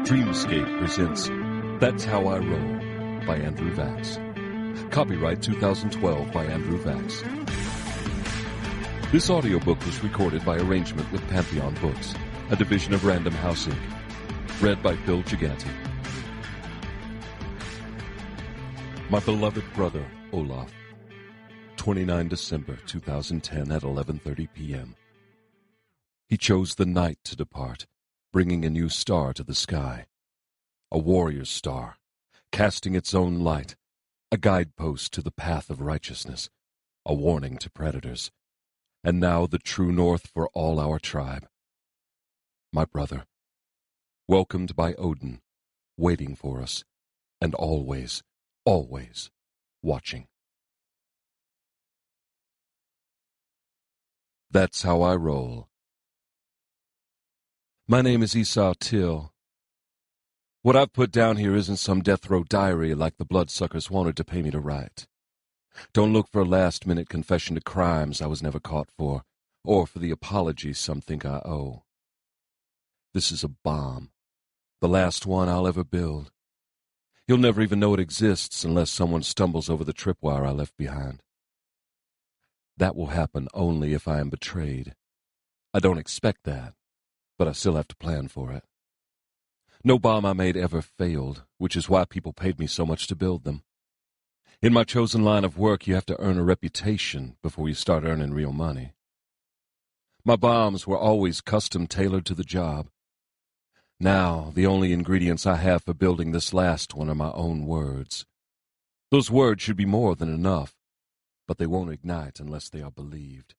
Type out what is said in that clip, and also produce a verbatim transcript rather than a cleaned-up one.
Dreamscape presents That's How I Roll by Andrew Vachss. Copyright two thousand twelve by Andrew Vachss. This audiobook was recorded by arrangement with Pantheon Books, a division of Random House Incorporated. Read by Phil Gigante. My beloved brother, Olaf. the twenty-ninth of December, two thousand ten at eleven thirty p.m. He chose the night to depart, bringing a new star to the sky. A warrior's star, casting its own light, a guidepost to the path of righteousness, a warning to predators, and now the true north for all our tribe. My brother, welcomed by Odin, waiting for us, and always, always watching. That's how I roll. My name is Esau Till. What I've put down here isn't some death row diary like the bloodsuckers wanted to pay me to write. Don't look for a last-minute confession to crimes I was never caught for, or for the apologies some think I owe. This is a bomb, the last one I'll ever build. You'll never even know it exists unless someone stumbles over the tripwire I left behind. That will happen only if I am betrayed. I don't expect that, but I still have to plan for it. No bomb I made ever failed, which is why people paid me so much to build them. In my chosen line of work, you have to earn a reputation before you start earning real money. My bombs were always custom-tailored to the job. Now, the only ingredients I have for building this last one are my own words. Those words should be more than enough, but they won't ignite unless they are believed.